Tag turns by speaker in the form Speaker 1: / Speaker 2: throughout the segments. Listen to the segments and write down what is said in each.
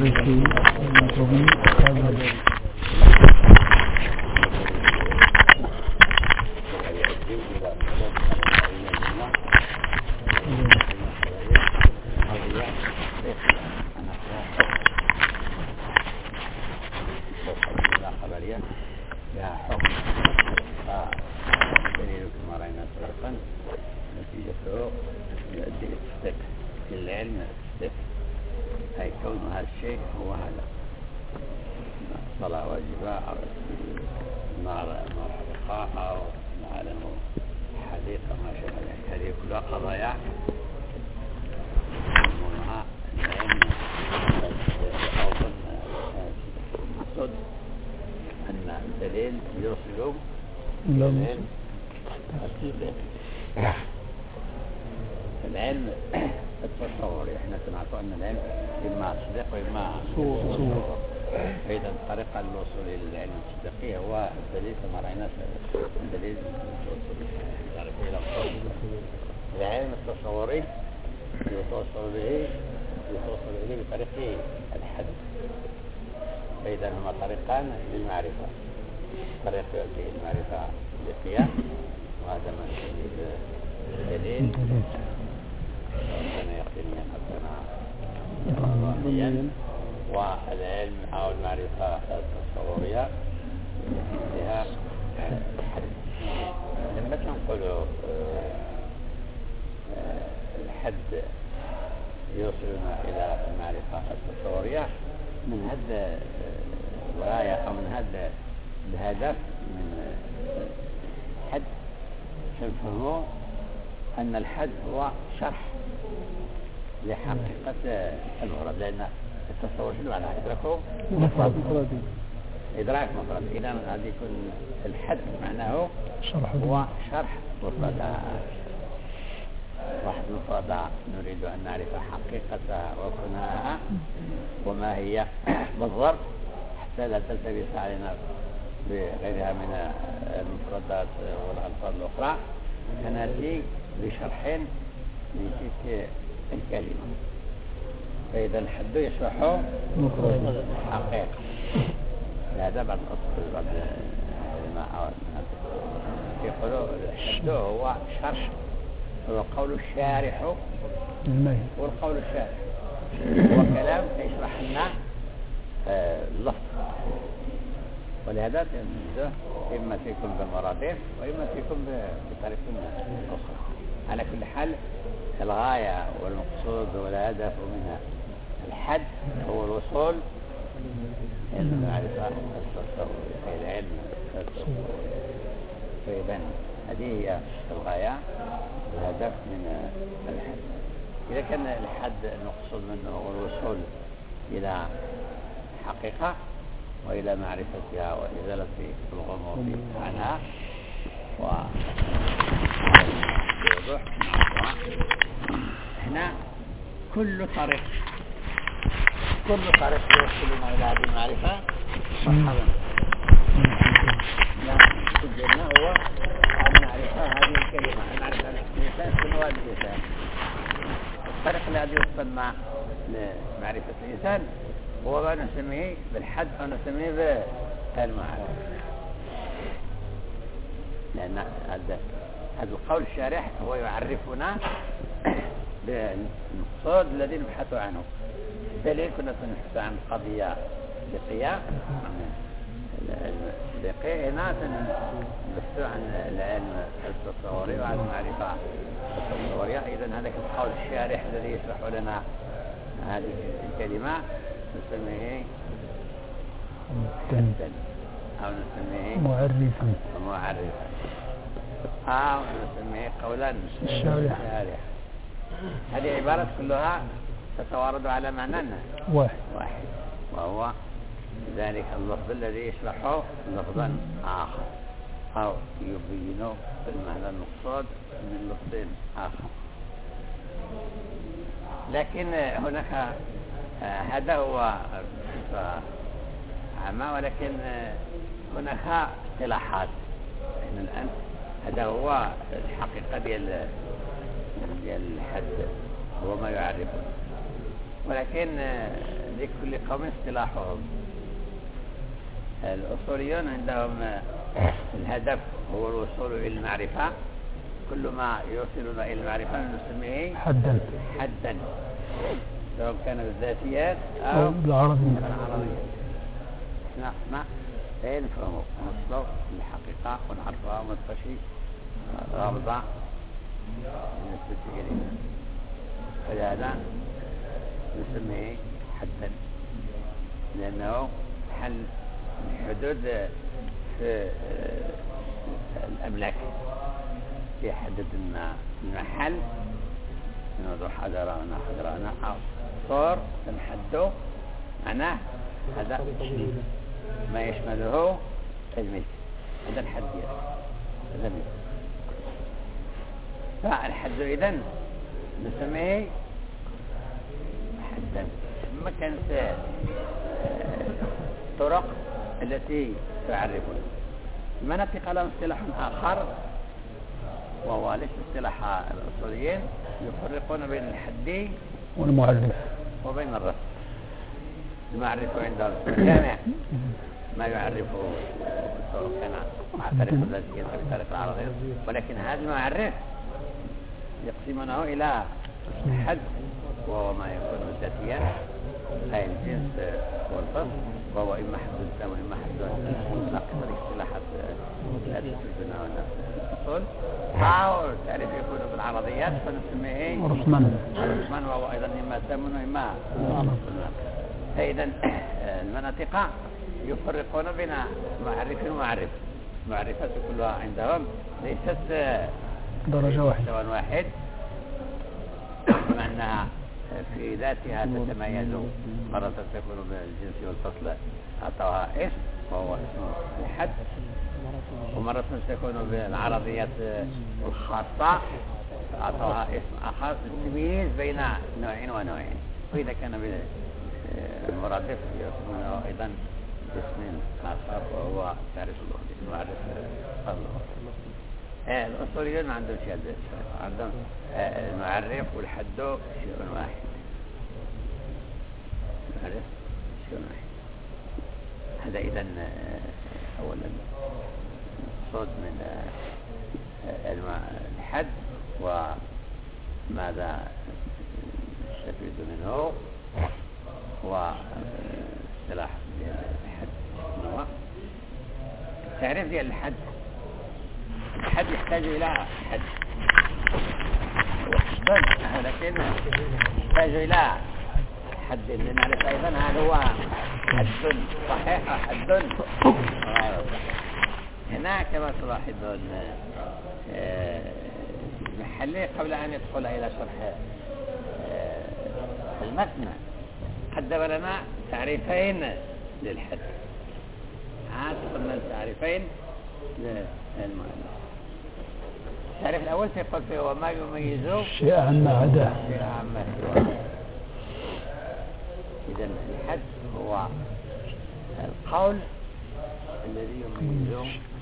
Speaker 1: التاريخي المنظومي
Speaker 2: العلم التصوري. احنا سمعتوا ان العلم اما صدق واما صور. فاذا الطريقه للوصول الى العلم الصدقي هو الدليل كما راينا الدليل الى العلم التصوري يتوصل به بطريق الحد. فاذا هما طريقان للمعرفه، طريق يؤدي المعرفه بالقياس وهذا ما يسمى بالدليل ربنا يقتني حقنا ظاهريا، والعلم او المعرفه التصوريه بها الحد. لما تنقلوا الحد يوصلنا الى المعرفه التصوريه من هذا الغايه او من هذا الهدف من الحد، فنفهموا أن الحد هو شرح لحقيقة المفرد، لأن التصور شنو معناه؟ إدراكه مفرد، إدراك مفرد. إذا هذا يكون الحد معناه هو شرح مفردات. واحد مفردة نريد أن نعرف حقيقتها وكناها وما هي بالضبط حتى لا تلتبس علينا بغيرها من المفردات والألفاظ الأخرى، فنأتي بشرحين لتلك الكلمة. فإذا الحد يشرح الحقيقة. هذا بعض العلماء يقولوا الحد هو شرح، هو قول الشارح والقول الشارح هو كلام يشرح لنا اللفظ، ولهذا تنزه إما فيكم بالمرادف وإما فيكم بطريق أخرى. على كل حال الغاية والمقصود والهدف من الحد هو الوصول إلى المعرفة التصورية، العلم التصوري. فإذا هذه هي الغاية والهدف من الحد. إذا كان الحد المقصود منه هو الوصول إلى حقيقة وإلى معرفتها وإزالة الغموض عنها ووضوح. هنا كل طريق يوصلنا إلى هذه المعرفة مرحبا. سجلنا هو المعرفة هذه الكلمة، المعرفة الإنسان شنو هذا الإنسان. الطريق الذي يوصلنا لمعرفة الإنسان هو ما نسميه بالحد أو نسميه بالمعرفة، لأن هذا القول الشارح هو يعرفنا بالمقصود الذي نبحث عنه. دليل كنا نبحث عن قضية فقهية، هنا نبحث عن العلم التصوري وعن المعرفة التصورية. إذن هذا القول الشارح الذي يشرح لنا هذه الكلمة نسميه حدا أو نسميه معرفا أو نسميه قولا الشارح. هذه عبارات كلها تتوارد على معنى واحد، وهو ذلك اللفظ الذي يشرحه لفظا آخر أو يبين المعنى المقصود من لفظ آخر. لكن هناك هذا هو عامة، ولكن هناك اصطلاحات. احنا الآن هذا هو الحقيقة ديال الحد، هو ما يعرفه. ولكن لكل قوم اصطلاحهم. الأصوليون عندهم الهدف هو الوصول إلى المعرفة، كل ما يوصلنا إلى المعرفة نسميه
Speaker 1: حدا
Speaker 2: سواء كان بالذاتيات
Speaker 1: أو بالعربية.
Speaker 2: نحن نفهم نصل الحقيقة ونعرفها ونتفشي غامضة بالنسبة إلينا، فلهذا نسميه حدا، لأنه حل الحدود في الأملاك، يحدد لنا المحل نوضع حضرانا أو صور تنحده، معناه هذا ما يشمله الملك، هذا الحد هذا الملك. فالحد إذن نسميه حدا. ما كانت الطرق التي تعرفون المناطق لهم اصطلاح آخر، وهو ليس اصطلاح الأصوليين، يفرقون بين الحد
Speaker 1: والمعرف
Speaker 2: وبين الرسم. المعرف عند الجامع ما يعرفه كان معترف الذاتية بطريقة العربية، ولكن هذا المعرف يقسمونه إلى حد، وهو ما يكون ذاتيا أي الجنس والفصل، وهو إما حد الزمن وإما حد مطلق الاصطلاحات التي تفيدنا والأصول، أو التعريف يكون بالعرضيات فنسميه رسما، وهو أيضا إما زمن وإما فإذا المناطق يفرقون بين معرف ومعرف. المعرفات كلها عندهم ليست
Speaker 1: درجة
Speaker 2: واحد، مع أنها في ذاتها تتميز، مرة تكون بالجنس والفصل أعطوها اسم وهو اسم الحد، ومرة تكون بالعرضيات الخاصة أعطوها اسم آخر للتمييز بين نوعين ونوعين. وإذا كان المرادف يكون أيضا باسم آخر وهو تعريف المعرف الأصوليون ما عندهم شيء، عندهم المعرف والحد شيء واحد. المعرف شيء واحد. هذا إذن أولا صوت من الحد وماذا نستفيد منه، واصطلاح الحد. التعريف ديال الحد يحتاج إلى حد، ولكن يحتاج إلى حد لنعرف أيضا هل هو حد صحيح أو حد غير صحيح. هنا كما تلاحظون المحلي قبل أن يدخل إلى شرح المتن قدم لنا تعريفين للحد. قلنا التعريفين للمؤلف. التعريف الأول يقول فيه هو ما يميز
Speaker 1: شيء عما عداه.
Speaker 2: إذن الحد هو القول الذي يميز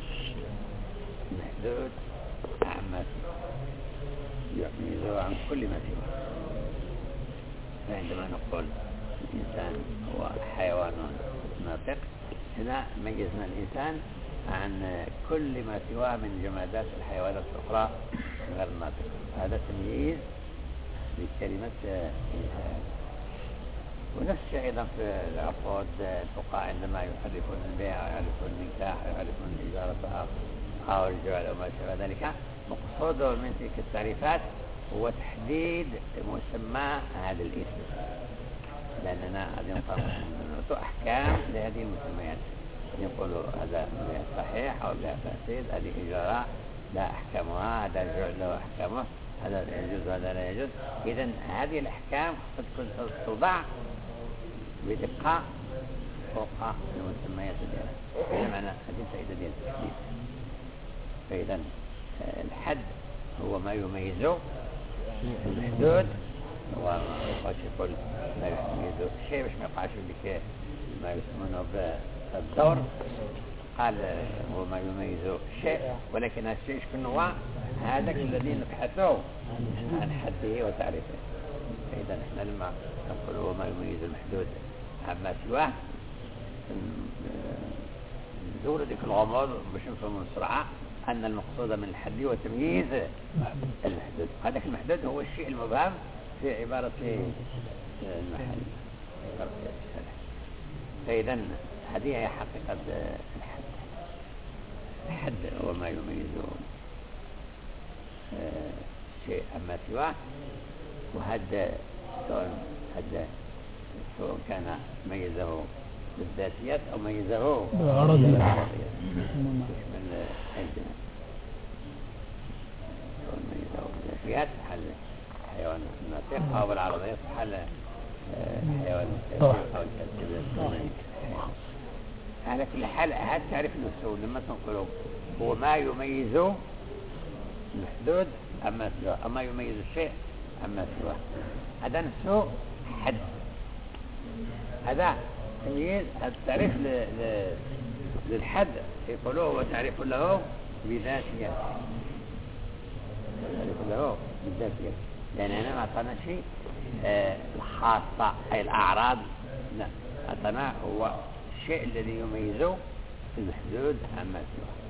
Speaker 2: محدود عما يميزه عن كل ما سواه. فعندما نقول الإنسان هو حيوان ناطق، هنا ميزنا الإنسان عن كل ما سواه من جمادات الحيوانات الأخرى غير الناطقة. هذا تمييز لكلمة إنسان. ونفس الشيء أيضا في العقود، الفقهاء عندما يحرفون البيع ويحرفون النكاح ويحرفون الإجارة أو الجعل أو ما شابه ذلك، مقصوده من تلك التعريفات هو تحديد مسمى هذا الاسم، لأننا نعطي أحكام لهذه المسميات. يقول هذا بيع صحيح أو بيع فاسد، هذه إجارة لا أحكامها، هذا الجعل له أحكامه، هذا يجوز وهذا لا يجوز. إذن هذه الأحكام قد تكون توضع بدقة فوق المسميات ديالها. هذا معنى هذه الفائدة ديال التحديد. فإذا الحد هو ما يميزه المحدود، وما يقعش يقول ما يميزه الشيء باش ما يقعش بك ما يسمونه بالدور. قال هو ما يميز الشيء، ولكن الشيء شكون هو؟ هذاك الذي نبحثه عن حده وتعريفه. إذا نحن لما نقول هو ما يميز المحدود عما سواه ندور ذيك الغموض باش نفهموا بسرعة أن المقصود من الحد هو تمييز المحدود. هذاك المحدود هو الشيء المبهم في عبارة المحل. فإذا هذه هي حقيقة الحد. الحد هو ما يميز شيء أما سواه، وهذا سواء كان ميزه بالذاتيات أو ميزه
Speaker 1: بالعرضيات.
Speaker 2: من عندنا ميزه بالذاتيات حل حيوان الناطق، أو بالعرضيات حل حيوان أو الكلب. على كل حال هذا تعريف نفسه لما تنقله هو ما يميز المحدود أما سواه، أما يميز الشيء أما سواه. هذا نفسه حد. هذا تمييز. التعريف للحد يقولوه هو تعريف له بذاتيات، تعريف له بالذاتيات، لأن أنا ما أعطانا شيء الخاصة أي الأعراض، لا أعطانا هو الشيء الذي يميزه المحدود عما سواه.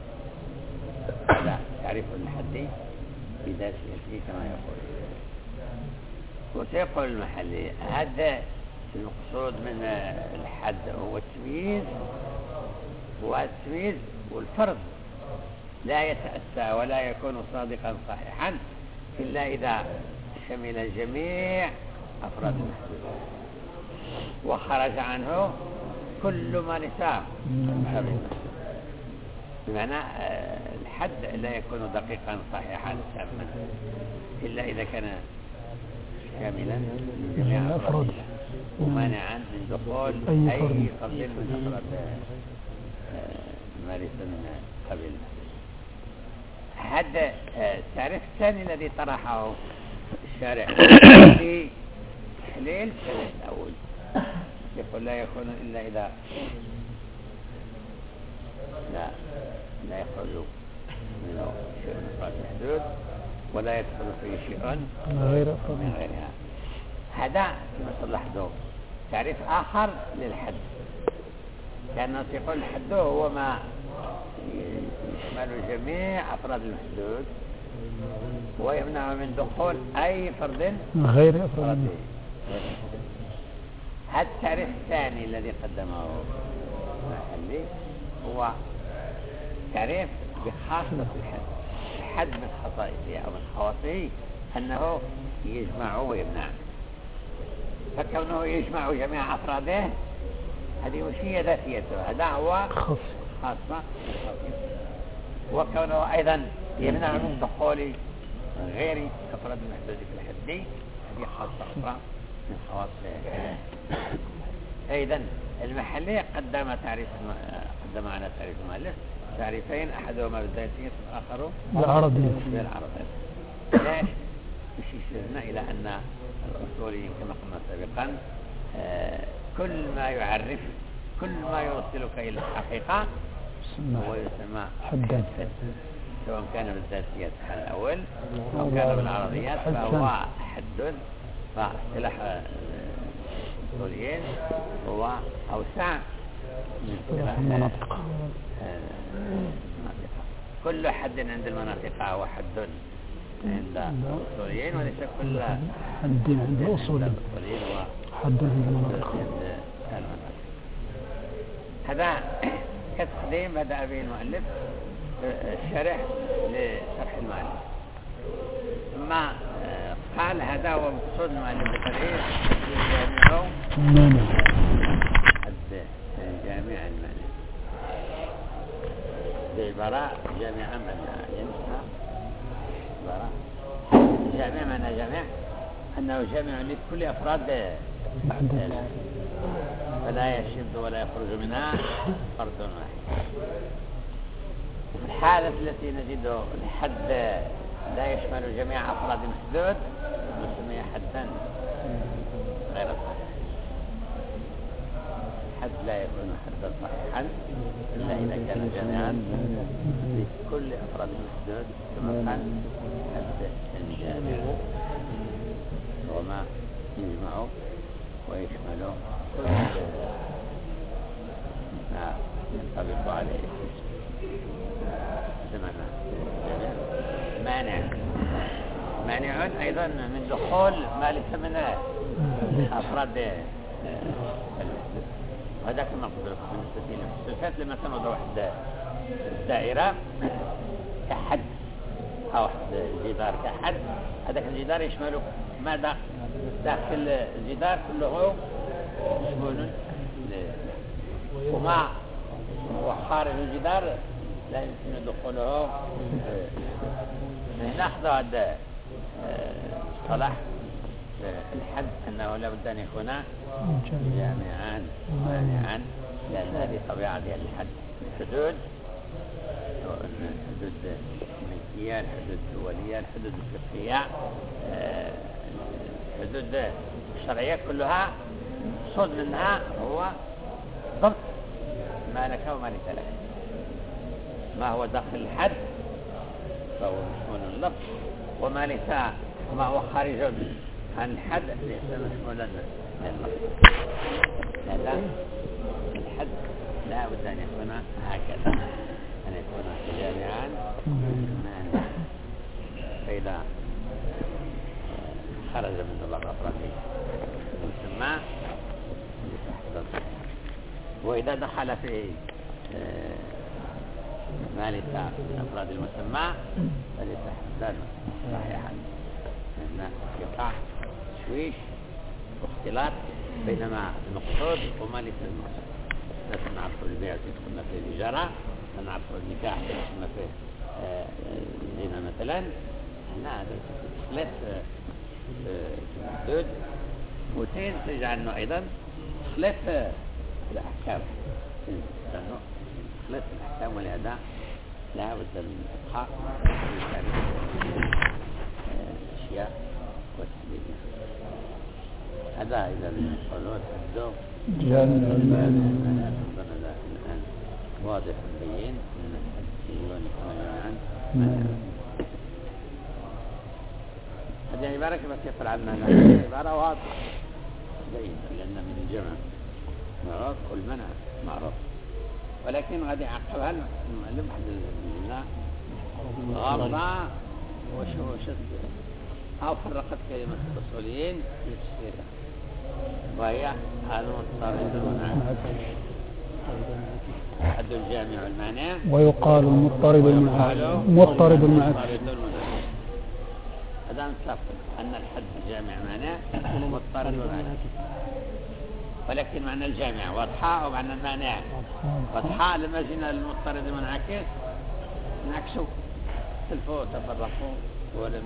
Speaker 2: هذا تعريف الحد بذاتيته كما يقول. وسيقول المحلي هذا المقصود من الحد هو التمييز، والتمييز والفرض لا يتأتى ولا يكون صادقا صحيحا إلا إذا شمل جميع أفراد المحدود وخرج عنه كل ما نساه بمعنى الحد لا يكون دقيقا صحيحا تاما إلا إذا كان كاملا من جميع أفراد ومانعا من دخول أي فرد من أفراد مارسا قبل. هذا التعريف الثاني الذي طرحه الشارع في تحليل الشريط الأول يقول لا يكون إلا إذا لا يخرج منه شيء من أفراد محدود ولا يدخل فيه شيء من غيرها. هذا كما صلحته تعريف آخر للحد، كان يقول الحد هو ما يشمل جميع أفراد المحدود ويمنع من دخول أي فرد
Speaker 1: غير أفراد.
Speaker 2: هذا التعريف الثاني الذي قدمه المحلي هو تعريف بخاصة الحد. الحد من خصائصه أو من خواصه أنه يجمع ويمنع، فكونه يجمع جميع أفراده هذه وشية ذاتيته، هذا هو خاصة. وكونه أيضا يمنع من دخول غير أفراد المحدود في الحد هذه خاصة أخرى من خواص. أيضا المحلي قدم على تعريف المؤلف تعريفين، أحدهما بالذاتية والآخر بالعرضية. ليش؟ مش يشيرنا إلى أن الأصوليين كما قلنا سابقا كل ما يعرف كل ما يوصلك إلى الحقيقة هو يسمى حدا، سواء كان بالذاتيات الأول أو كان بالعرضيات فهو حد. فاصطلاح الأصوليين هو أوسع من اصطلاح المناطق. كل حد عند المناطق هو حد عند الأصوليين، وليس كل
Speaker 1: حد عند الأصوليين
Speaker 2: هو
Speaker 1: حد عند المناطق.
Speaker 2: هذا كتقديم بدأ به المؤلف الشرح لشرح المؤلف، ثم قال هذا هو مقصود المؤلف بترعيف الجامع المعنى بعبارة جامعة معنى ينسى عبارة جامع معنى جامع أنه جامع لكل أفراد فلا يشد ولا يخرج منها فرد واحد. في الحالة التي نجد الحد لا يشمل جميع أفراد محدود نسميه حدا غير صحيح. الحد لا يكون حدا صحيحا إلا إذا كان جامعا لكل أفراد المحدود كما قال حد الجامع وما يجمع ويشمل كل ما ينطبق عليه سمعنا مانع أيضا من دخول ما ليس من أفراد هذاك المقصود بالنسبة للمحسوسات لما تنوض واحد الدائرة كحد أو واحد الجدار كحد هذاك الجدار يشمل ماذا داخل الجدار كله مشمول وما هو خارج الجدار لا يمكن دخوله. نأخذ هذا الصلاح الحد أنه لا بد أن يكون جامعان مانعان لأن هذه طبيعة ديال الحد الحدود الملكية الحدود الدولية الحدود الفقهية الحدود الشرعية كلها صد منها هو ضبط ما لك وما ليس لك. ما هو داخل الحد فهو مشمول اللفظ وما ليس ما هو خارج عن الحد ليس مشمولا لللفظ. هذا الحد لا بد أن يكون هكذا أن يكون جامعان مانعان فإذا خرج من بعض أفراد المسمى يستحضر وإذا دخل في ما ليس من أفراد المسمى فليستحضر صحيحا لأن يقع تشويش واختلاط بينما المقصود وما ليس المقصود. لا نعرف البيع تدخلنا في الإجارة لا نعرف النكاح تدخلنا في الزنا مثلا هنا هذا تخلط دود وتين تجعلنا أيضا تخلط الأحكام لأنه تخلط الأحكام ولهذا لا بد من إبقاء الأشياء وتحديدها. هذا إذا الحلول الدوم الآن واضح بين أن الحديث جميعا هذه عبارة كما كيف عنا عبارة واضحة بين لأن من الجمع معروف والمنع معروف ولكن غادي يعقبها المعلم واحد الجملة غامضة وش أو فرقت كلمة الأصوليين في تفسيرها وهي المضطرد المنعكس حد الجامع المانع
Speaker 1: ويقال المضطرد المنعكس.
Speaker 2: هذا نتفق أن الحد الجامع مانع مضطرد المنعكس ولكن معنى الجامع واضحة ومعنى المانع واضحة. لما جينا المضطرد المنعكس نعكسوا اختلفوا تفرقوا ولم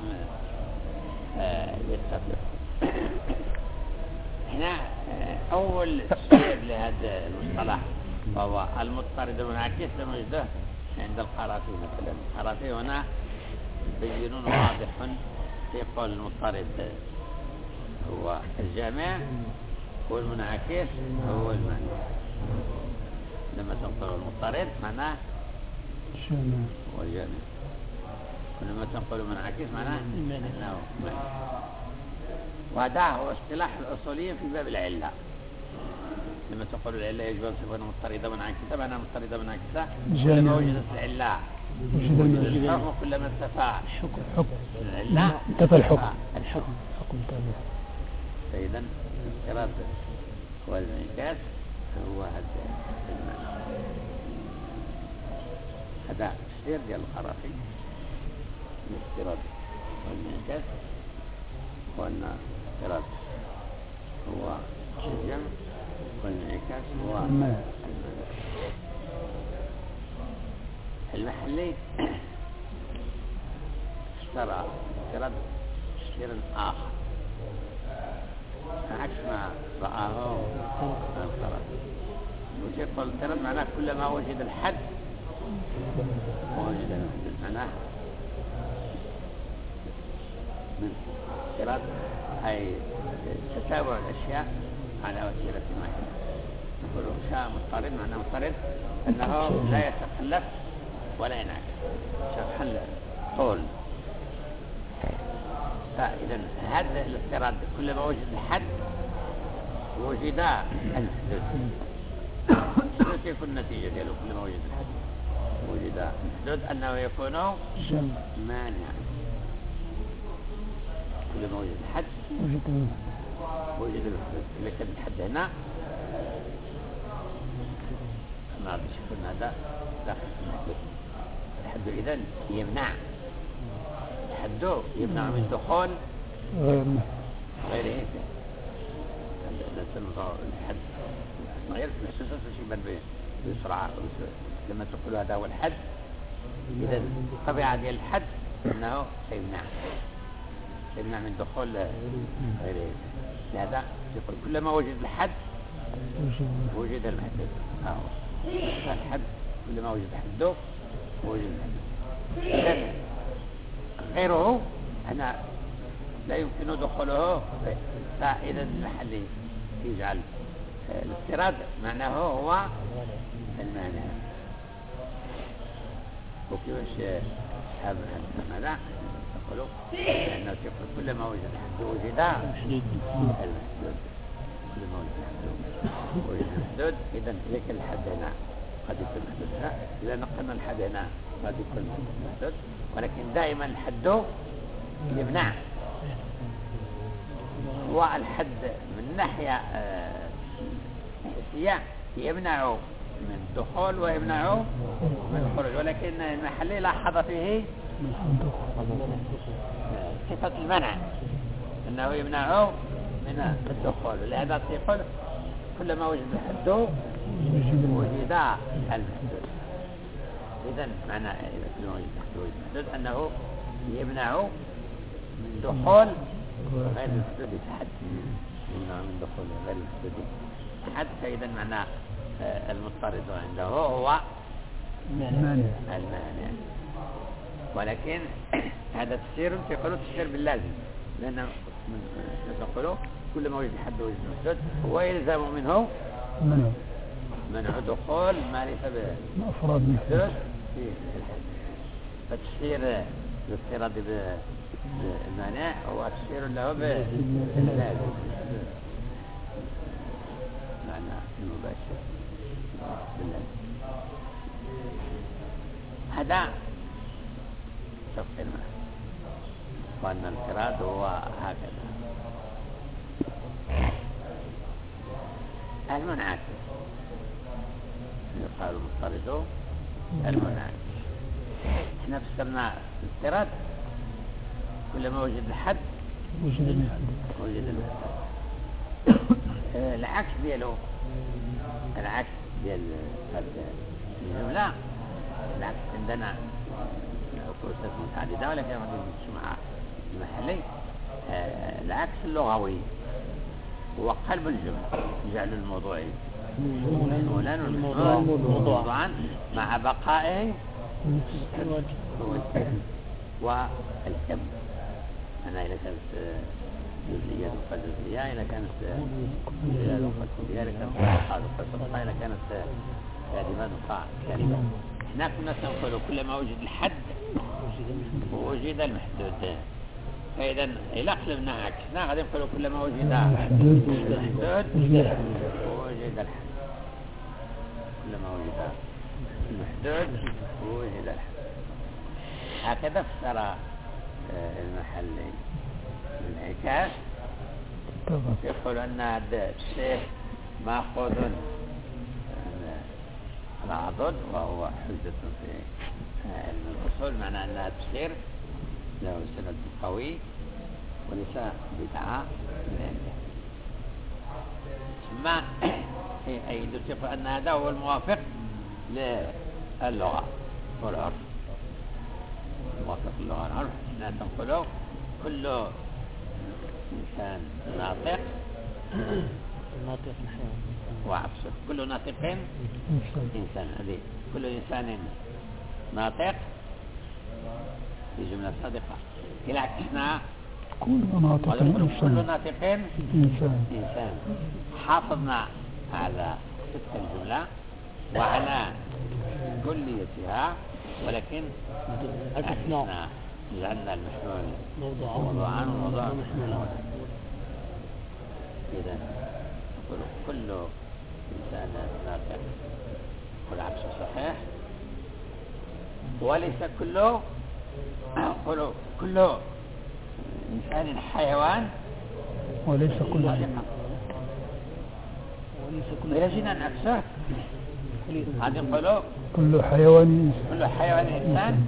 Speaker 2: يتفقوا. هنا أول تفسير لهذا المصطلح وهو المضطرد المنعكس لم يجده عند القرافي مثلا. القرافي هنا بين واضح في قول المضطرد هو الجامع والمنعكس هو المانع. لما تنقل المضطرد معناه هو الجامع ولما تنقل المنعكس معناه انه مانع. وهذا هو اصطلاح الاصوليين في باب العله. لما تقول العله يجب ان تكون مضطرده منعكسه معناها مضطرده منعكسه كلما وجدت العله وجد الحكم كلما انتفى العله
Speaker 1: انتفى الحكم
Speaker 2: فإذا الاضطراد والانعكاس هو هذا المعنى. هذا تفسير ديال القرافي الاضطراد والانعكاس وأن الاضطراد هو الجمع والانعكاس هو المحلي اشترى اضطراد تفسيرا آخر عكس ما رآه القرافي. ويقول الاضطراد معناه كلما وجد الحد ووجد المحدود معناه من اضطراد أي تتابع الأشياء على وتيرة واحدة يقولوا شاء مضطرد معناه مضطرد أنه لا يتخلف ولا ينعكس شرحا طول. فإذا هذا الاضطراد كلما وجد الحد وجد المحدود تكون النتيجة دياله كلما وجد الحد وجد المحدود أنه يكون مانعا. كلما وجد الحد وجد المحدود. إذا كان الحد هنا ما عرفش يكون هذا داخل المحدود. الحد إذن يمنع الحد يمنع من دخول غيره. الحد غير في الحسوسات مش يبان بسرعة لما تقول هذا هو الحد. إذا الطبيعة ديال الحد أنه سيمنع من دخول غيره. لهذا يقول كلما وجد الحد وجد المحدود. الحد كلما وجد حده وجد المحدود. غيره هنا لا يمكن دخوله. فإذا المحل يجعل الاضطراد معناه هو المانع. وكيفاش هذا يقولوا لأنه يقول كلما وجد الحد وجد المحدود. كلما وجد الحد وجد المحدود. إذا ذاك الحد هنا قد يكون محدود هنا. إذا نقلنا الحد هنا قد يكون محدود. ولكن دائما الحد يمنع. والحد من ناحية حسية يمنع من الدخول ويمنع من الخروج. ولكن المحلي لاحظ فيه صفة المنع أنه يمنع من الدخول. لهذا يقول كلما وجد الحد وجد المحدود. إذن معنى كلما وجد الحد وجد المحدود أنه يمنع من دخول غير المحدود في حد. يمنع من دخول غير المحدود حد. فإذا معنى المضطرد عنده هو المانع. ولكن هذا تفسير يقولوا تفسير باللازم. لأن نقولوا كلما وجد الحد وجد المحدود هو يلزم منه منع دخول ما ليس بأفراد محدود في الحد. فتفسير الاضطراد بالمانع هو تفسير له باللازم معنى المباشر باللازم. هذا تفسير وأن الاضطراد هو هكذا. المنعكس يقال مضطرد المنعكس. احنا فسرنا الاضطراد كلما وجد الحد وجد المحدود. العكس دياله العكس ديال الجملة العكس عندنا كورسات متعددة ولكن غادي نمشيو مع المحلي. العكس اللغوي هو قلب الجملة جعل الموضوعي مولا موضوعا مع بقائه والكم. أنا إذا كانت جزئية تبقى جزئية، إذا كانت جزئية تبقى كلية، إذا كانت صفحة تبقى صفحة، إذا كانت كلمة تبقى كلمة. إحنا كنا سنقول كلما وجد الحد وجد المحدود. فإذا إذا قلبنا عكسنا غادي نقولوا كلما وجد المحدود وجد الحد. كلما وجد المحدود وجد الحد. هكذا فسر المحلي. الانعكاس يقول أن هذا الشيء مأخوذ العضد وهو حجة في علم الأصول. معنى أنها تفسير له سند قوي وليس بدعة من عنده. ثم أيضا يقول أن هذا هو الموافق للغة والعرف. موافق للغة والعرف لا تنقله كل إنسان ناطق وعكسه كل ناطق إنسان. هذه كل إنسان ناطق في جملة صادقة. إلى عكسنا كل ناطق إنسان. حافظنا على صدق الجملة وعلى كليتها، ولكن عكسنا جعلنا المحمول موضوعا وموضوع محمول. إذا كل إنسان ناطق والعكس صحيح، وليس كل إنسان حيوان
Speaker 1: وليس كل
Speaker 2: صادقا. يجب أن نعكسه. هذه نقولوا
Speaker 1: كل حيوان
Speaker 2: إنسان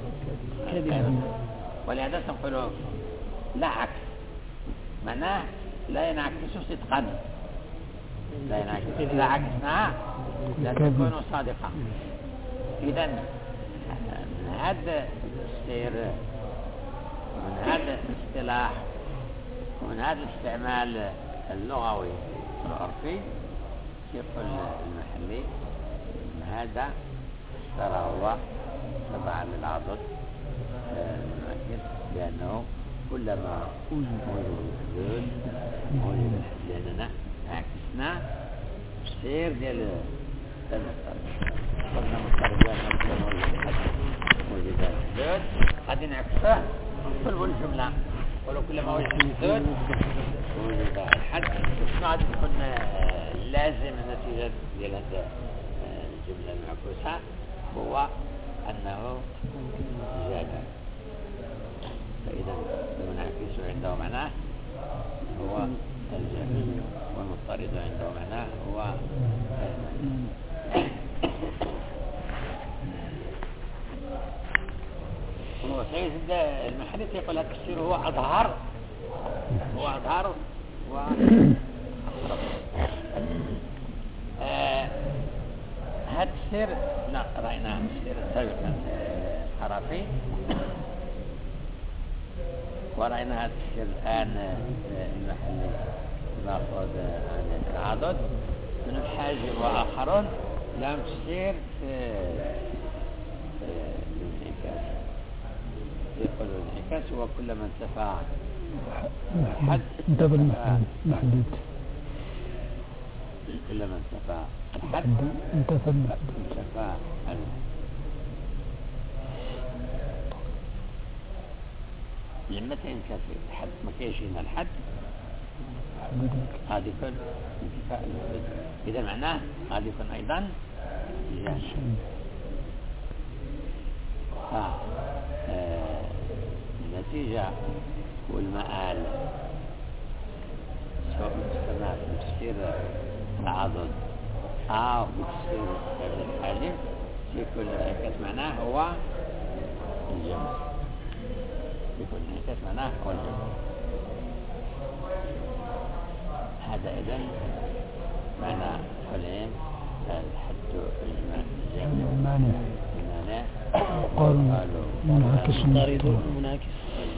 Speaker 2: ولهذا تنقلوا لا عكس، معناه لا ينعكس صدقا، لا ينعكس إذا عكسنا لا تكون صادقا. إذا من هذا السير ومن هذا الاصطلاح ومن هذا الاستعمال اللغوي والعرفي يقول المحلي هذا ترى هو تبع للعضد المؤكد بأنه كلما وجد الحدود وجد لأننا عكسنا السير ديال المضطرب. قلنا مضطرب وجد الحدود غادي نعكسه ونقلبوا الجملة، ولو كلما وجد الحدود وجد الحد. شنو غادي تكون لازم النتيجة ديال هذا الجملة المعكوسة؟ هو أنه زاد. فإذا المنعكس عنده معناه هو الجميل، والمضطرد عنده معناه هو وسيد المحلي يقول هذا التفسير هو أظهر هذا السير لا رأينا السير السابق الحرفي، ورأينا هذا السير الآن المحلي نأخذ عن العضد من الحاجب وآخرون لم تسير في الانعكاس. يقول الانعكاس هو كلما انتفى حد
Speaker 1: انتفى المحدود،
Speaker 2: كلما انتفى الحد
Speaker 1: انتفى المحدود.
Speaker 2: لما تنكسر الحد ما كاينش هنا الحد غادي يكون انتفاء المحدود. إذا معناه غادي يكون أيضا جامع. النتيجة والمآل سواء مستمع في تفسير العضد أو بتفسير الحاجب يكون الانعكاس معناه هو الجمع، يكون الانعكاس معناه هو الجمع. هذا إذن معنى حليم الحد الجامع المانع.
Speaker 1: قالوا منعكس
Speaker 2: المنعكس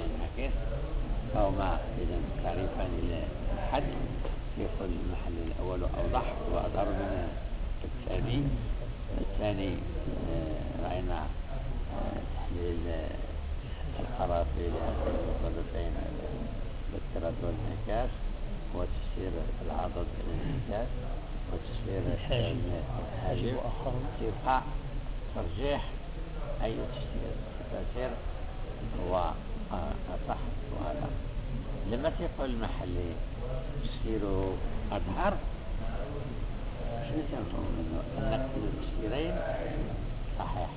Speaker 2: أو ما إذن تعريفان للحد. يقول المحل الأول أوضح وأظهر من الثاني. الثاني رأينا تحليل القرافي لهذين المصدفين بالترد والانعكاس، وتفسير العضد الانعكاس، وتفسير الحاجب يبقى ترجيح أي تفسير هو أصح. وهذا لما تقول المحلي تفسيره أظهر شنو تنفهم منه؟ أن التفسيرين صحيح،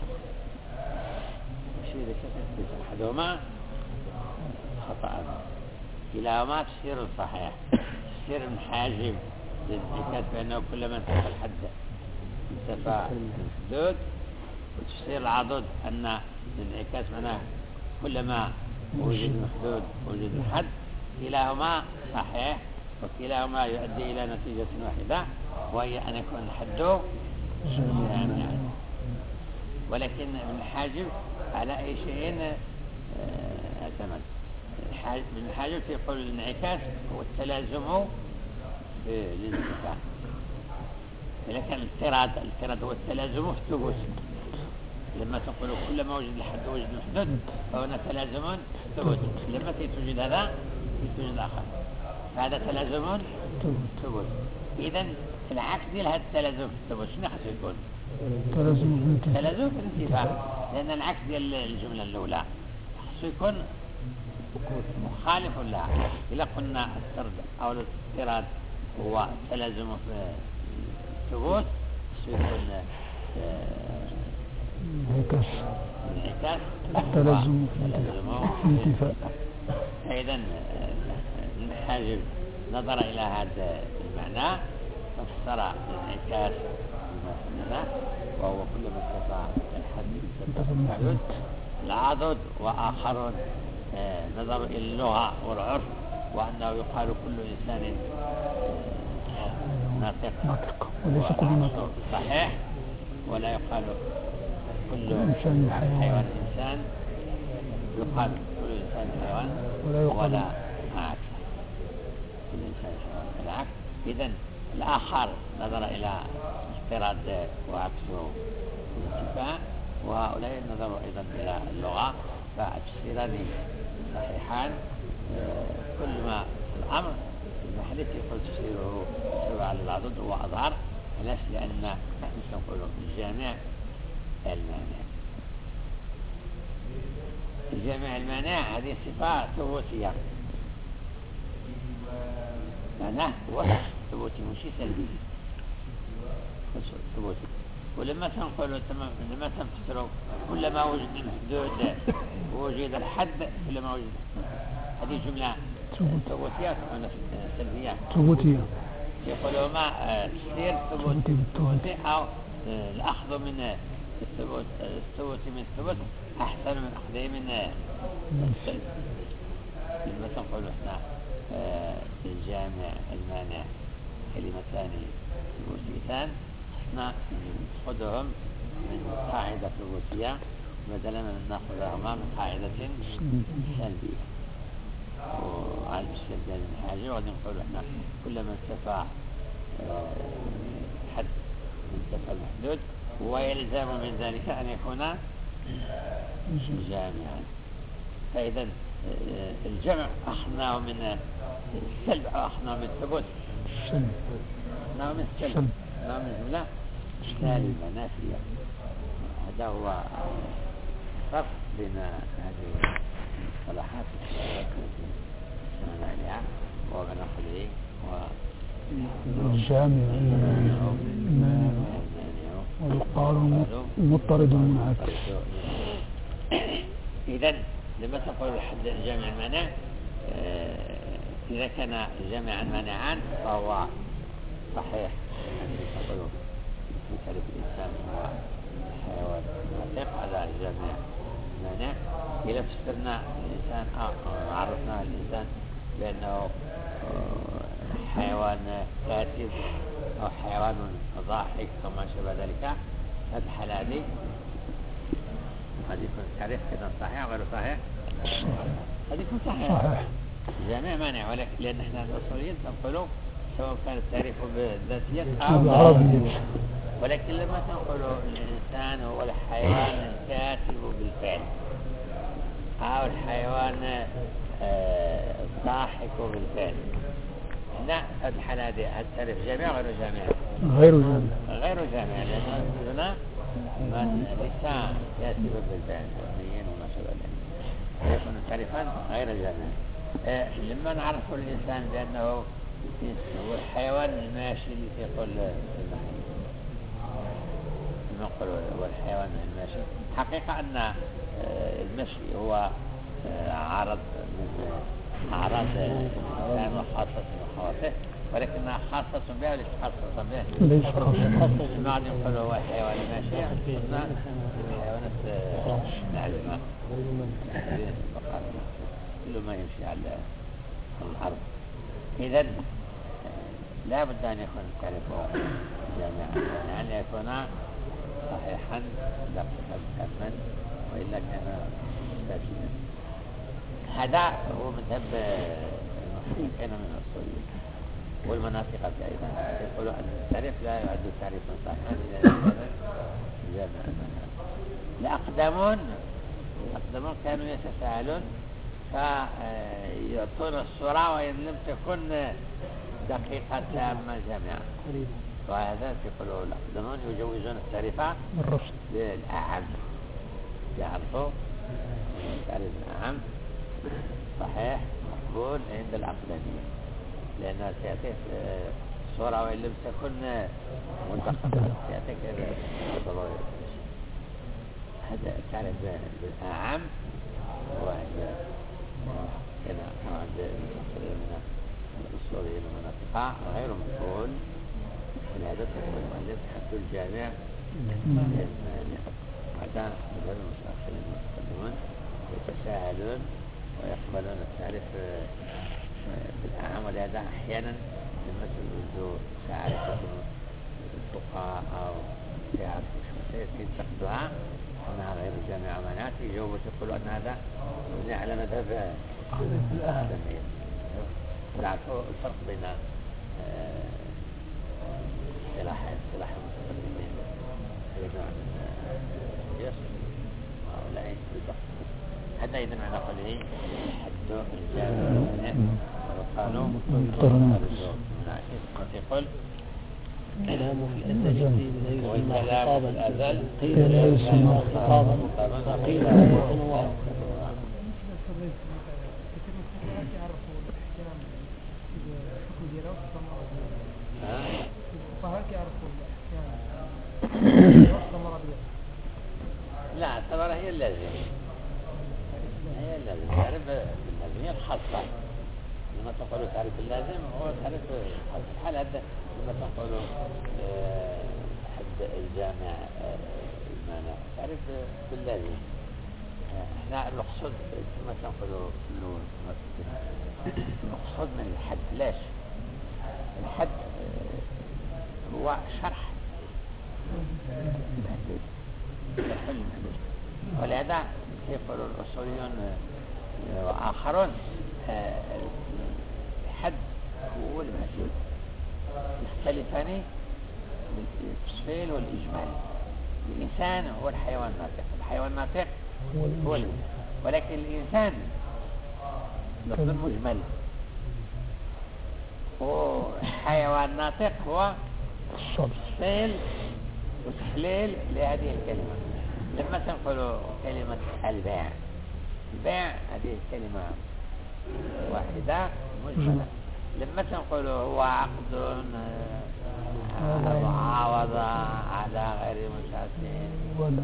Speaker 2: تفسير أحدهما خطأ، كلاهما تفسير صحيح. تفسير الحاجب للانعكاس بأنه كلما انتفى الحد انتفى الحدود، وتفسير العضد أن الانعكاس معناه كلما وجد المحدود وجد الحد. كلاهما صحيح وكلاهما يؤدي إلى نتيجة واحدة، وهي أن يكون الحد جامعا. ولكن الحاجب على أي شيء اعتمد. من الحاجب يقول الانعكاس هو التلازم للانتفاع، لكن الاضطراد هو التلازم في الثبوت. لما تقول كلما وجد الحد وجد الحدود فهنا تلازم في الثبوت. لما توجد هذا توجد آخر، هذا تلازم ثبوت. إذن العكس ديال هذا التلازم في الثبوت شنو خاصو يكون؟
Speaker 1: تلازم الانتفاع.
Speaker 2: تلازم في الانتفاع، لأن العكس ديال الجملة الأولى خاصو يكون مخالف ولا. إلا قلنا السرد أو الاضطراد هو تلازم في الثبوت خاصو يكون
Speaker 1: انعكاس
Speaker 2: انعكاس
Speaker 1: التلازم في الانتفاع.
Speaker 2: فإذا الحاجب نظر إلى هذا المعنى فسر الانعكاس المعنى وهو كل ما استطاع الحد المحدود. العضد وآخرون نظروا إلى اللغة والعرف وأنه يقال كل إنسان ناطق
Speaker 1: وليس كل ناطق
Speaker 2: صحيح، ولا يقال كل
Speaker 1: إنسان
Speaker 2: حيوان إنسان، يقال كل إنسان حيوان ولا عكس كل إنسان حيوان العكس. إذن الآخر نظر إلى اضطراد وعكسه الانتفاع، وهؤلاء نظروا أيضا إلى اللغة، فالتفسيران صحيحان. كل ما الأمر المحدث يقول تفسيره سواء على العضد هو أظهر، علاش؟ لأن نحن نقول الجامع المانع. الجامع المانع هذه صفة ثبوتية، معناه وصف ثبوتي مش سلبي، وصف ثبوتي. ولما تنقلوا لما تنفسروا كلما وجد المحدود وجد الحد كلما وجد هذه جملة ثبوتية أو سلبية؟
Speaker 1: ثبوتية.
Speaker 2: يقولوا ما تفسير ثبوتي أو الأخذ من الثبوت من الثبوت أحسن من أخذه من السلب. لما تنقلوا احنا الجامع المانع كلمتان ثبوتيتان نأخذهم من قاعدة ثبوتية بدلا من نأخذهما من قاعدة سلبية. وعلى السلبية من حاجة وغادي نقولوا احنا كلما انتفى حد انتفى المحدود ويلزم من ذلك أن يكون جامعا. فإذا الجمع أخذناه من السلب أو أخذناه من الثبوت، أخذناه من السلب، أخذناه من جملة سالبة نافية. هذا هو الفرق بين هذه المصطلحات التي سمعنا عليها وبنقله
Speaker 1: الجامع المانع ويقال مضطرد منعكس.
Speaker 2: إذن لما تقول الحد الجامع المانع إذا كان جامعا مانعا فهو صحيح تقول في تعريف الإنسان هو حيوان ناطق، هذا الجامع مانع. إذا فسرنا الإنسان عرفنا الإنسان بأنه حيوان كاتب أو حيوان ضاحك وما شابه ذلك، هذه الحالة هذه قد يكون التعريف كذا صحيح أو غير صحيح؟ قد يكون صحيح جامع مانع، ولكن لأن احنا الأصوليين نقولوا سواء كان التعريف بالذاتية أو بالعربية، ولكن لما تنقلوا الإنسان هو الحيوان الكاتب بالفعل أو الحيوان الضاحك بالفعل، هنا هذه الحالة هذه التعريف جامع غير جامع؟ غير جامع لأن هنا من ليس كاتبا بالفعل مبنيين وما شابه ذلك، يكون تعريفا غير جامع. لما نعرف الإنسان بأنه هو الحيوان الماشي اللي يقول نقول هو الحيوان الماشي، حقيقة أن المشي هو عرض من أعراض الإنسان وخاصة وخواصه، ولكنها خاصة بها وليس خاصة به.
Speaker 1: ليس خاصة.
Speaker 2: ما عاد نقول هو حيوان ماشي، قلنا حيوانات العلماء كل ما يمشي على الأرض. إذن لا بد أن يكون التعريف جامعا، يعني أن يكون صحيحا لا تكمل وإلا كان فاسدا. هذا هو مذهب المحققين من الأصوليين والمناطق أيضا، يقولوا أن التعريف لا يعد تعريفا صحيحا إذا كان جامعا. الأقدمون كانوا يتساءلون فيعطون الصورة وإن لم تكن دقيقة تامة جامعة، وهذا يقولوا الأقدمون يجوزون التعريفات
Speaker 1: الرفض
Speaker 2: للأعم، يعرفوا تعريف الأعم صحيح مقبول عند العقلانية، لأنها سيأتي صورة وإن لم تكن منتقدة سيأتي كضروري. هذا تعرف بالأعم وعند كما عند المفسرين من الأصوليين والمناطق غير مقبول، ولهذا تقول المؤلف حد الجامع بعد مذهب المتأخرين المتقدمون يتساهلون ويقبلون التعريف بالأعم، ولهذا أحيانا لما تجد تعرف الفقهاء أو تعرف شيء تقدها أنها غير جامعة منات يجوب تقول أن هذا مبني على مذهب الأعلمية. نعرفوا الفرق بين اصطلاح المتقدمين في نوع من الجسم وهؤلاء بالضبط. هذا إذا معنى قوله حد الجامع وقالوا يقول
Speaker 3: كلام في الأزل
Speaker 2: والكلام في الأزل
Speaker 3: قيل لا يسمى خطابا وقيل هو
Speaker 2: لا اعتبرها هي اللازم، هي اللازم تعرف اللازم هي الخاصة. لما تقولوا تعرف اللازم هو تعرف الخاصة. الحال هذا لما تقولوا حد الجامع المانع تعرف باللازم. احنا المقصود كما تقولوا المقصود من الحد لاش الحد هو شرح المحدود، ولهذا يقول الأصوليون وآخرون الحد هو المحدود يختلفان بالتفصيل والإجمال. الإنسان هو الحيوان الناطق، الحيوان الناطق هو الإنسان، ولكن الإنسان لفظ مجمل، وحيوان ناطق هو تفصيل وتحليل لهذه الكلمة. لما تنقلوا كلمة البيع، البيع هذه الكلمة واحدة مجملة. لما تنقلوا هو عقد معاوضة على غير مساعدين،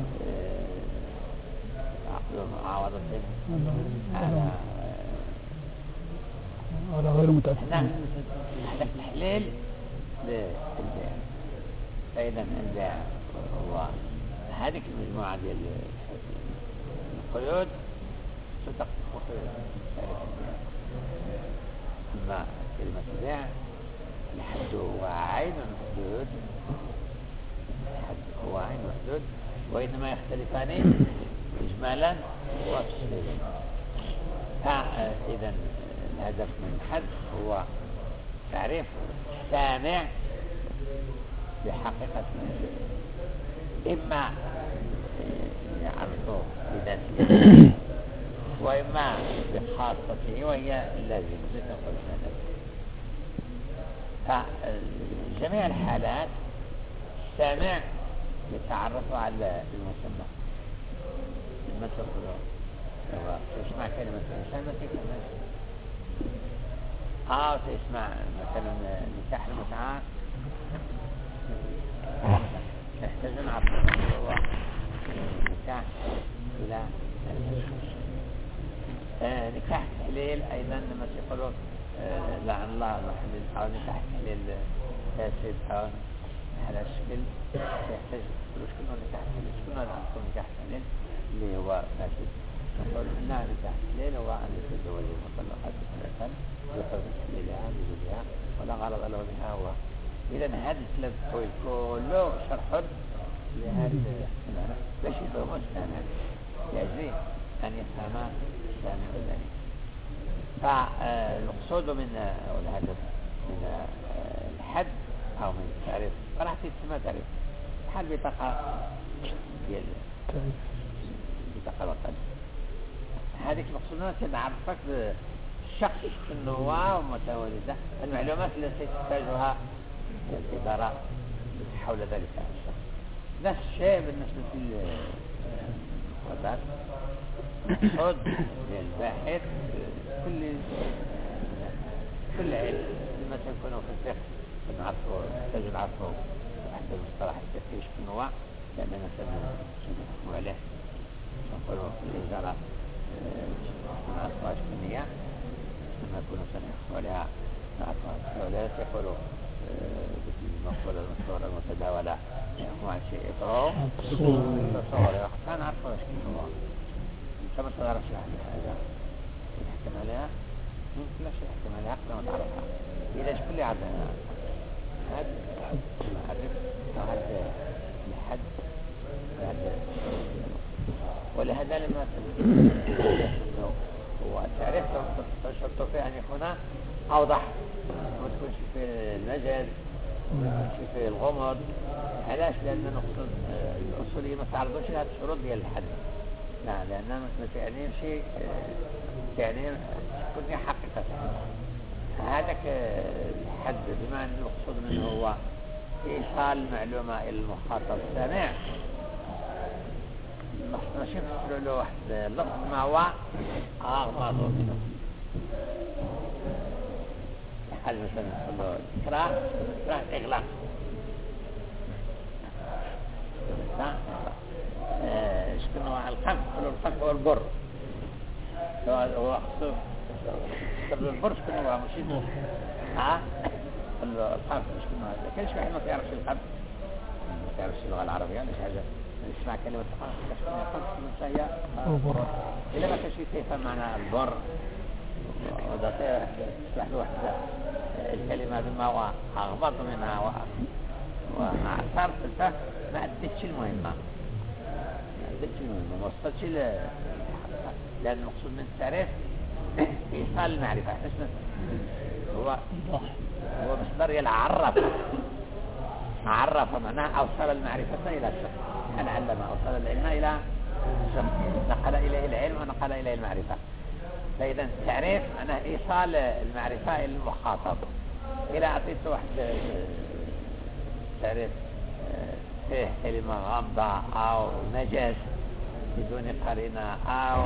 Speaker 2: عقد معاوضة
Speaker 1: على غير متأكد،
Speaker 2: هذا تحليل للبيع. فإذا البيع هو هذه المجموعة ديال القيود ستقف في أما كلمة البيع الحد هو عين محدود، الحد هو عين محدود، وإنما يختلفان إجمالا وتفصيلا. فإذا الهدف من الحد هو تعريف سامع بحقيقة إما يعرفه بذاته وإما بخاصته وهي اللازم لتقول هذا. فجميع الحالات السامع يتعرف على المسمى. لما تقول تسمع كلمة الإنسان ما تكلمش، تسمع مثلا نكاح المتعة نحتاج نعرف هو نكاح إلى نكاح تحليل أيضا. لما يقولوا لعن الله محلل أو نكاح تحليل فاسد أو على الشكل يحتاج شكل نكاح تحليل، شكل نكاح تحليل اللي هو فاسد. نقول إنها نكاح تحليل هو أن يتزوج المطلقات ثلاثا بحكم تحليلها بزوجها ولا غرض له بها هو. إذا هذا الثلاث طويل كله شرح لهذا المعنى باش يفهم السامع، يجب أن يفهم السامع ذلك. فالمقصود من الهدف من الحد أو من التعريف راح تسمى تعريف حال بطاقة ديال بطاقة الوطن. هذه المقصودات تنعرفك بالشخص شنو هو ومتى ولد، المعلومات التي تحتاجها الإدارة حول ذلك الشخص. نفس الشيء بالنسبة للمفردات. المقصود للباحث كل علم مثلا يكونوا في الفقه نعرفوا نحتاج نعرفوا حتى المصطلح الفقهي شكون هو، لأننا سنحكم عليه نقولوا في الإدارة نعرفوا شكون هي، لما يكونوا سنحكم عليها نعرفوا السؤالات يقولوا المقولة المشهورة المتداولة يحكم عن شيء يقرأه تصوري حتى نعرفوا شكون هو. كما تدرس واحد حاجة يحكم عليها ممكن لا شيء يحكم عليها قبل ما تعرفها. إذا شكون اللي عندها هذا المعرف وهذا الحد وهذا ولهذا لما هو تعرف تشرط فيه أن يكون أوضح وما تكونش في المجال وما تكونش في الغمض. علاش؟ لأن الأصولية ما تعرضوش لهذه الشروط ديال الحد، لا لأنها ما تعنيش شيء تعني تكون حقيقة. هذاك الحد بما أن المقصود منه هو إيصال المعلومة إلى المخاطب السامع، ماشي نقولوا له واحد اللفظ ما هو أغمض منه. بحال مثلا نقول له إكراه إغلاق، شكون هو القمح؟ نقول له القمح هو البر، هو خصو البر شكون هو ماشي القمح شكون هو. كاين شي واحد ما كيعرفش القمح ما كيعرفش اللغة العربية ولا شي حاجة يسمع كلمة القمح شكون هي القمح هي البر. إلا ما كانش يفهم معنى البر ودا تصلح له واحد الكلمة بما هو أغبط منها ومع صار في الفهم ما أدتش المهمة ما وصلتش لأن المقصود من التعريف إيصال المعرفة. هو مصدر عرف معناه أوصل المعرفة إلى الشخص، أنا علم أوصل العلم إلى الشخص، نقل إليه العلم ونقل إليه المعرفة. فإذا التعريف معناه إيصال المعرفة إلى المخاطب. إلى أعطيت واحد تعريف فيه كلمة غامضة أو نجس بدون قرينة أو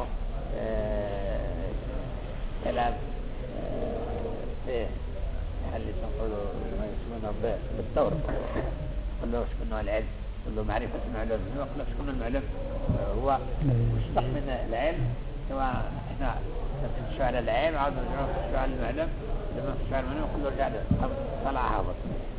Speaker 2: كلام فيه اللي تنقلوا ما يسمونه بالدور، قل له شكون هو العلم، قل له معرفة المعلوم، قل له شكون المعلوم هو مشتق من العلم. سواء احنا نفتشوا على العلم عاود نفتشوا على المعلوم، لما نفتشوا على المعلوم كله رجع طلع هابط.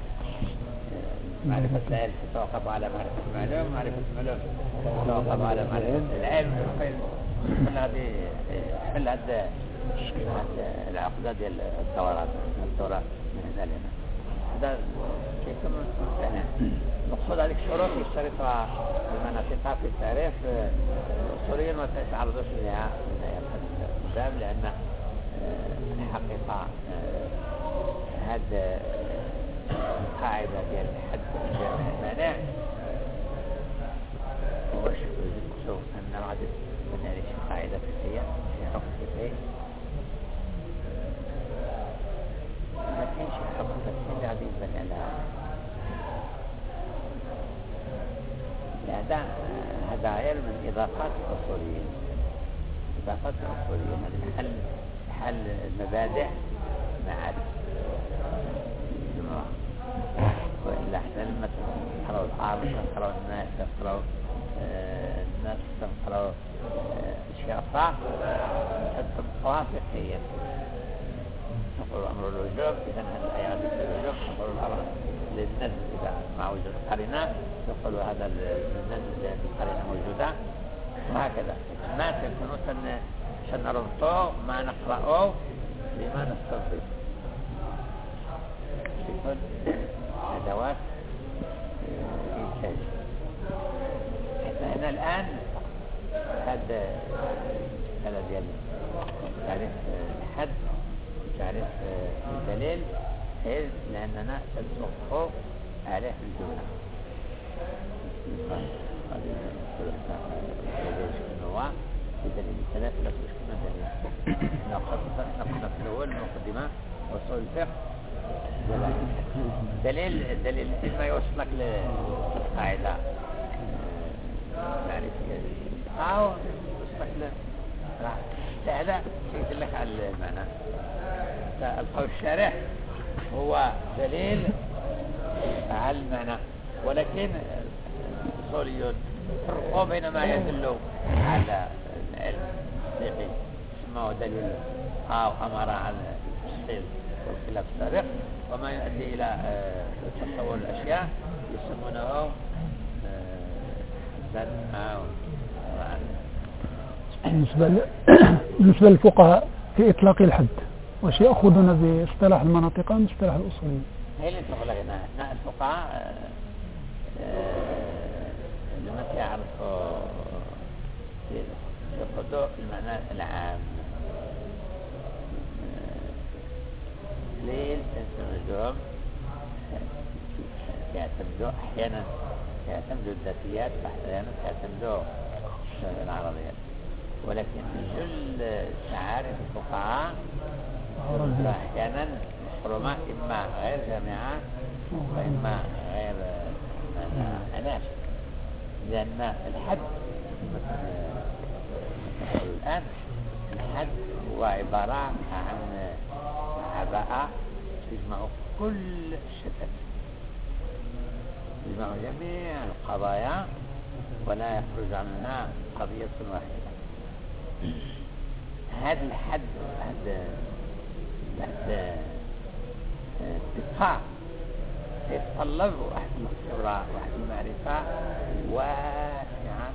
Speaker 2: معرفة العلم تتوقف على معرفة المعلوم، معرفة المعلوم تتوقف على معرفة العلم. كل هذه حل هذا العقدة ديال الدورات من هنا لهنا. هذا شيء كما سمعنا. مقصود هذيك الشروط يشترطها المناطق في التعريف الأصوليين ما يتعرضوش لها قدام، لأن الحقيقة هذا القاعدة ديال الحد الجامع المانع واش نشوف أن غادي تكون هذه شي قاعدة فقهية شي حكم فقهي ما كاينش حكم فقهي اللي غادي يبان عليها. هذا غير من إضافات الأصوليين. إضافات الأصوليين هذا حل المبادئ معارف. وإلا احنا لما تقرأوا العالم تقرأوا الناس تقرأوا تقرأوا أشياء صعبة تطبقوها فقهيا. نقول أمر الوجوب إذا هذه الآيات الوجوب، نقول الأمر للنزل إذا مع وجود قرينة، نقول هذا النزل لأن القرينة موجودة، وهكذا. ما تكونوا سنربطه ما نقرأه بما نستنبط. يكون أدوات إنتاج. هنا الآن هذا ديال تعريف الحد تعريف الدليل إذ لأننا سنصفه عليه في الجملة. هو بدليل ثلاث لا تشكل دليل. نقصد في الأول المقدمة وصول الفقه دليل ما يوصلك للقاعدة معرفية أو يوصلك هذا يقول لك على المعنى. القول الشارح هو دليل على المعنى، ولكن الأصوليون فرقوا بين ما يدل على العلم الحقيقي اسمه دليل أو أمر على التفصيل والخلاف السابق، وما يؤدي إلى تصور الأشياء يسمونه حسن أو
Speaker 1: بالنسبة للفقهاء في إطلاق الحد وش يأخذون باصطلاح المناطق من اصطلاح الأصوليين؟
Speaker 2: هي اللي تقول لنا الفقهاء لما يعرفوا يأخذوا المعنى العام ليل تنسمدهم يعتمدوا أحيانا يعتمدوا الذاتيات أحيانا يعتمدوا العربيات، ولكن جل تعارف الفقهاء أحيانا محرومة إما غير جامعة وإما غير أناش، لأن الحد الآن الحد هو عبارة عن عباءة تجمع كل الشتات، تجمع جميع القضايا ولا يخرج عنها قضية واحدة. هذا الحد هذا الدقة يتطلب واحد الخبرة واحد المعرفة واسعة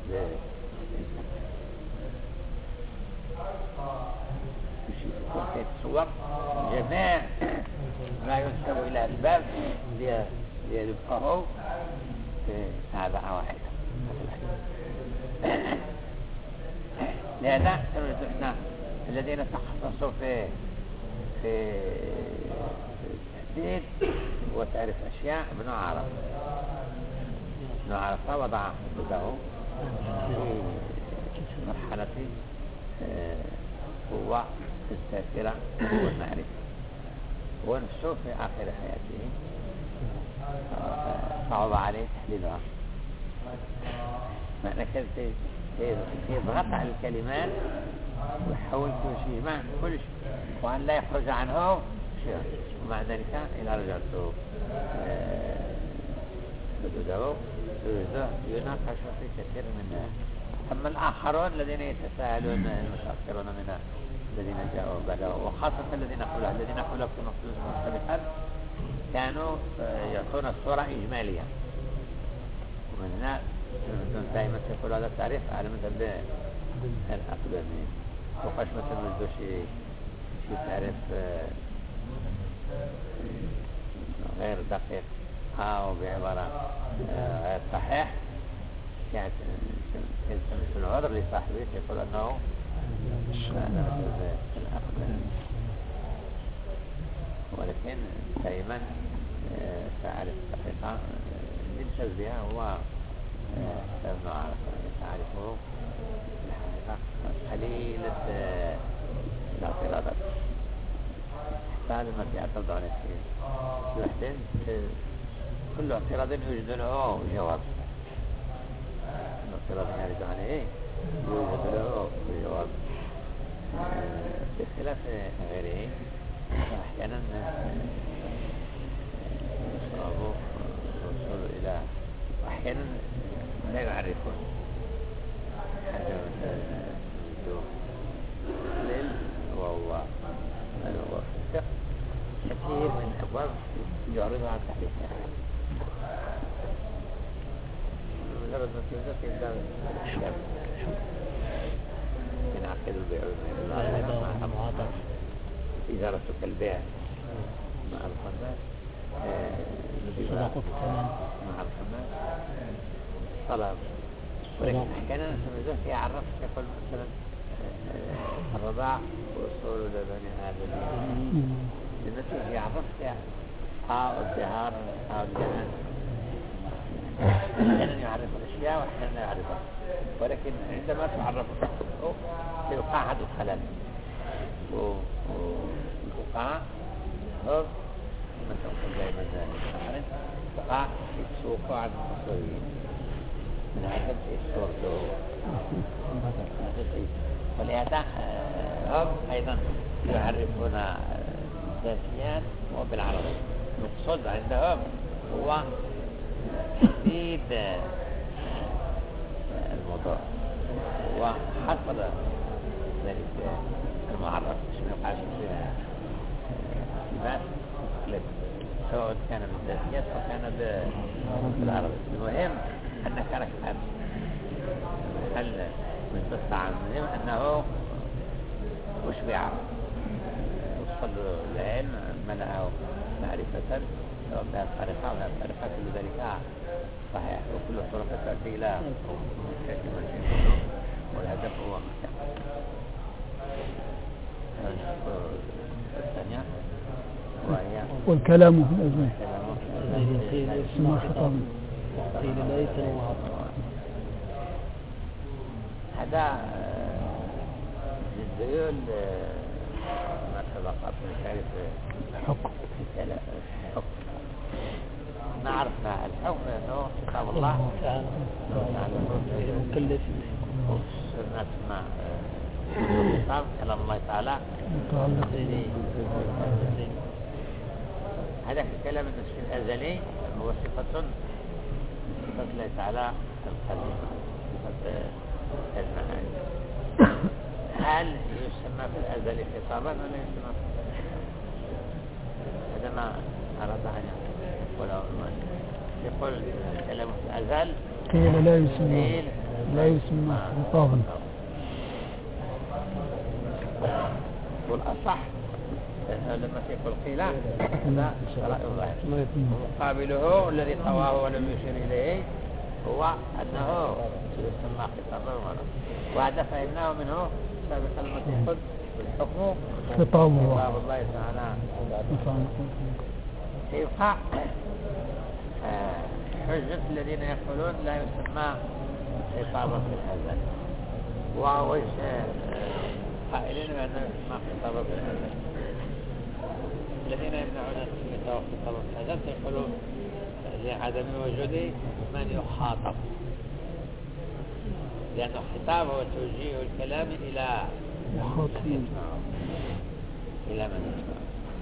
Speaker 2: يتصور جميع ما ينسب إلى الباب ليدفعه هذا واحدة. لهذا احنا الذين تخصصوا في التحديد وتعرف أشياء ابن عرفة وضع حدوده في مرحلة هو الذاكرة والمعرفة، ونفسه في آخر حياته صعب عليه تحليلها، معنى كذلك يضغط على الكلمات ويحاول يجمع كل شيء وأن لا يخرج عنه شيء، ومع ذلك إذا رجعت حدوده يناقش في كثير منها. أما الآخرون الذين يتساءلون المتأخرون من الذين جاءوا بعده وخاصة الذين قبله في نصوص مختلفة كانوا يعطون الصورة إجمالية، ومن هنا دائما يقول هذا التعريف على مذهب الأقدمين، وقاش مثلا نجدو شي تعريف غير دقيق أو بعبارة غير صحيح يعني يلتمس العذر لصاحبه يقول أنه الأقدم، ولكن دائما تعرف الحقيقة يمتاز بها هو ابن عرفة تعرفه الحقيقة قليلة الاعتراضات حتى لما يعترض على الشيء وحدين كل اعتراض يوجد له جواب، الاعتراض يرد عليه يوجد له جواب، بخلاف غيره أحيانا يصاب الوصول إلى أحيانا لا يعرفون حاجة مثل وهو في الفقه كثير من الأبواب يعرضها عن تحديثها مجرد ما تنزل يبدأ الشاب ينعقد البيع والمعاملة إذا رسك البيع مع الخماس مع الخماس طلب، ولكن أحيانا سمزوه يعرف يقول مثلا الرضاع وصول لبني آدم لنتيجة يعرف الزهار أو الجهان، أحيانا يعرف الأشياء وأحيانا لا يعرفها، ولكن عندما تعرف يوقع هذا الخلل والفقهاء ثم تأخذ زي ما ذلك فقع يتسوق عن المصريين من عدد الصور له ولهذا هم أيضا يعرفون الذاتيات وبالعربي المقصود عندهم هو تحديد الموضوع وحصر ذلك المعرف مش ما يقعش فيها اختلاف مختلف سواء كان بالذاتيات أو كان بالعربي. المهم أنك ركبت هل متبصع عن أنه وش بيعرف وصل العلم ملأه معرفة سواء بها الطريقة ولا الطريقة كل ذلك صحيح وكل الطرق تأتي إلى والهدف هو الثانية وهي
Speaker 1: والكلام في الأزمة
Speaker 3: اسمه خطاب قيل ليس
Speaker 2: هذا الدليل ما سبق في تعريف
Speaker 1: الحكم
Speaker 2: نعرف الحكم أنه كتاب الله
Speaker 3: تعالى المكلف
Speaker 2: والسنة مع كتاب كلام الله تعالى هذا الكلام النفسي الأزلي هو صفة الله تعالى القديمة صفة المعاني. هل يسمى في الأزل خطابا ولا يسمى هذا ما أراد أن يقول يقول الكلام في الأزل
Speaker 1: قيل لا يسمى خطابا
Speaker 2: والأصح لما يقول قيل هذا رأي ظاهر مقابله الذي طواه ولم يشير إليه هو أنه يسمى خطابا وهذا فهمناه منه سابقا لما يقول الحكم
Speaker 1: خطاب
Speaker 2: الله تعالى يبقى حجة الذين يقولون لا يسمى خطابا في الأزل ووجه قائلين بأنه يسمى خطابا في الأزل. الذين يمنعون تسميته خطابا في الأزل يقولون لعدم وجود من يخاطب لأن الخطاب هو توجيه الكلام إلى
Speaker 1: مخاطبين
Speaker 2: إلى من يسمع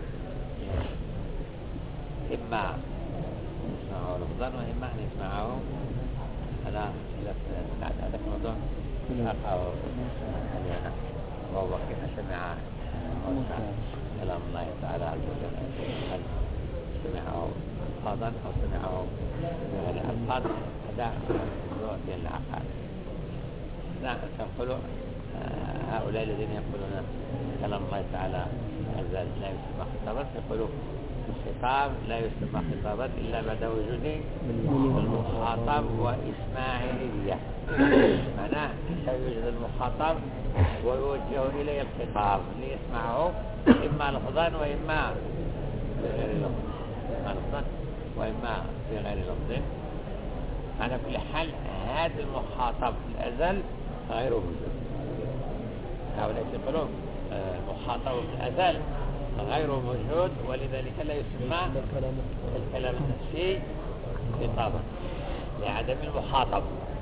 Speaker 2: إما يسمعه لفظا وإما أن يسمعه على بعد هذا الموضوع أقعه اليوم وهو كيف سمع كلام الله تعالى عز وجل هل سمعه ألفاظا أو سمعه بغير ألفاظ هذا موضوع بين العقائد. نعم تقول هؤلاء الذين يقولون كلام الله تعالى لا يسمى خطابا يقولون الخطاب لا يسمى خطابا إلا بعد وجود المخاطب وإسماعيلية معناه لا يوجد المخاطب ويوجه إليه الخطاب ليسمعه إما لفظا وإما بغير لفظ وإما بغير لفظ. على كل حال هذا المخاطب في الأزل غير موجود. هؤلاء يقولون المخاطب في الأزل غير موجود ولذلك لا يسمى الكلام النفسي خطابا لعدم المخاطب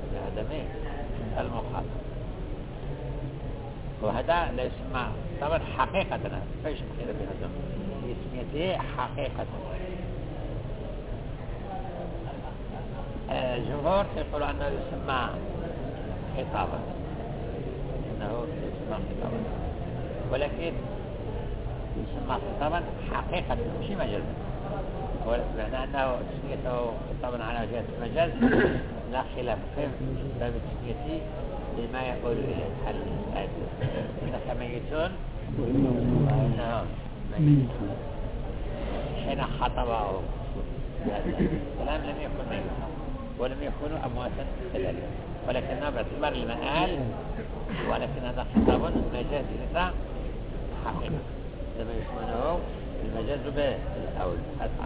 Speaker 2: وهذا لا يسمى طبعا حقيقة فيش مخيرة بهذا يسميته حقيقة. الجمهور يقول أنه يسمى خطابا ولكن يسمى خطابا حقيقة مش مجازا معنى أنه تسميته خطابا على جهة المجاز لا خلاف في باب تسميته لما يقول إليه الحل إنك ميتون وإنهم ميتون حين خطبه الكلام لم يكن ميتا ولم يكونوا أمواتا كذلك ولكنه باعتبار المآل ولكن هذا خطاب مجاز لذا حقيقة لما يسمونه المجاز به الأول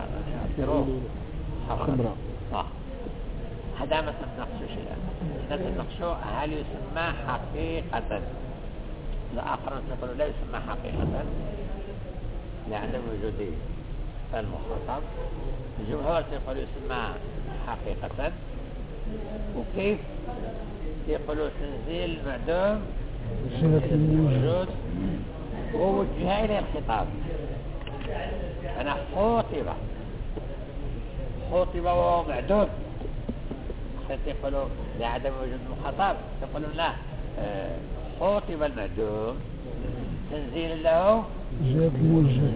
Speaker 2: خبرة هذا ما تنقصه شيئا نتنقصه هل يسمى حقيقة الآخرون يقولون لا يسمى حقيقة لعدم وجوده المخاطب. الجمهور يقول يسمى حقيقة. وكيف يقولوا تنزيل معدوم موجود ووجه إلى الخطاب. أنا خطب وهو معدوم. يقولوا لعدم وجود المخاطب، يقولون لا، خطب المعدوم تنزيل له
Speaker 1: زيادة موجود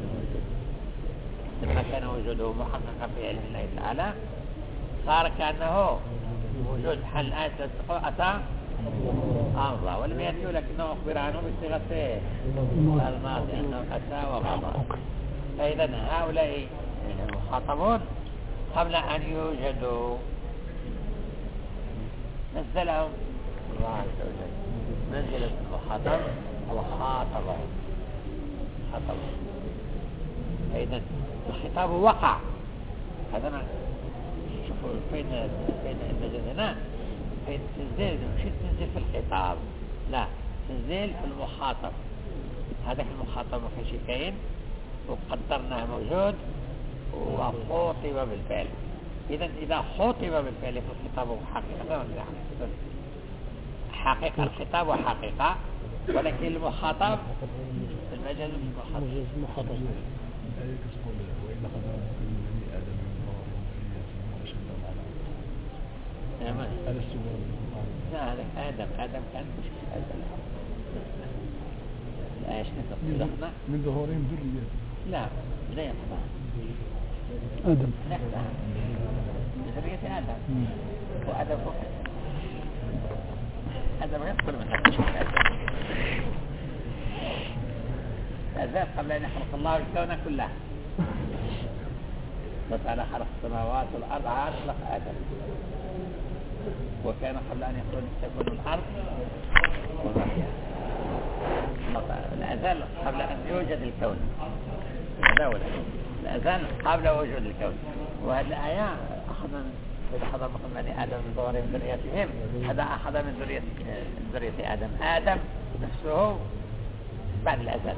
Speaker 2: لما كان وجوده محققا في علم الله تعالى، صار كأنه وجود حل آية أتى أمضى ولم يأتي، ولكنه أخبر عنه بصيغة الماضي أنه أتى ومضى. فإذا هؤلاء المخاطبون قبل أن يوجدوا نزلهم الله عز وجل منزلة المخاطب وخاطبهم. فإذا الخطاب وقع. هذا ما شوفوا فين المجال هنا، فين تنزيل، مش تنزيل في الخطاب، لا، تنزيل في المخاطب. هذاك المخاطب ما كانش كاين وقدرناه موجود وخاطب بالفعل. إذا خاطب بالفعل في الخطاب وحقيقة حقيقة الخطاب وحقيقة، ولكن المخاطب في المجال المخاطب. لا، هذا آدم كان مش الآية
Speaker 1: من ظهورهم ذرية.
Speaker 2: لا يقضى
Speaker 1: آدم
Speaker 2: ذرية آدم. وآدم آدم يدخل من هذا الذات قبل أن يخلق الله الكون كله. وتعالى خلق السماوات والأرض خلق آدم، وكان قبل أن تكون الأرض وما فيها. الأزل قبل أن يوجد الكون، الأزل قبل وجود الكون. وهذه الآية إذا حضر مثل بني آدم من ظهورهم ذريتهم، هذا أخذ من ذرية آدم. آدم نفسه بعد الأزل.